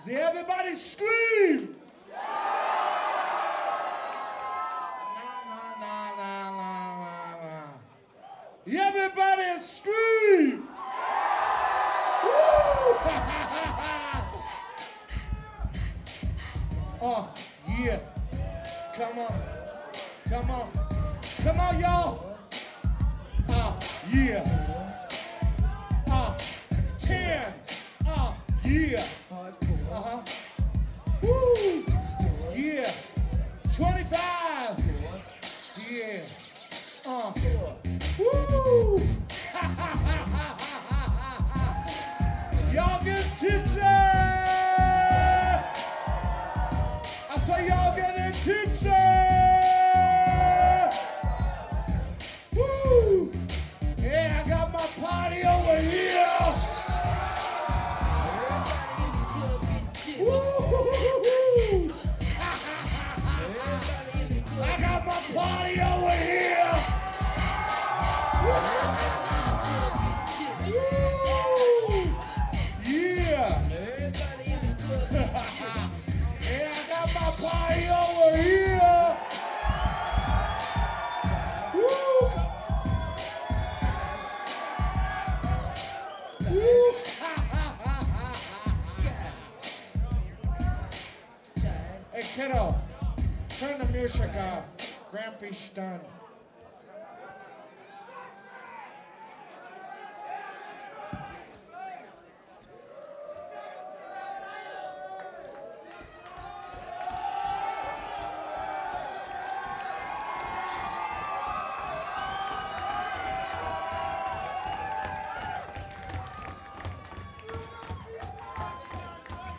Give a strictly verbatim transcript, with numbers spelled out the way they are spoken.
See, everybody scream! No, no, no, no, no, no, no. Everybody scream! Woo! Oh, yeah. Come on. Come on. Come on, y'all. Uh, yeah. Uh, ten. Uh, yeah. Uh-huh. Woo! Yeah. twenty-five. Yeah. Uh. Woo! Y'all get tipsy! I say y'all getting tipsy! Woo! Yeah, I got my party over here! Woo! I got my party over here! Woo! Yeah! Yeah, I got my party over here! Woo! Woo! Hey, kiddo, turn the music off. Grampy's done.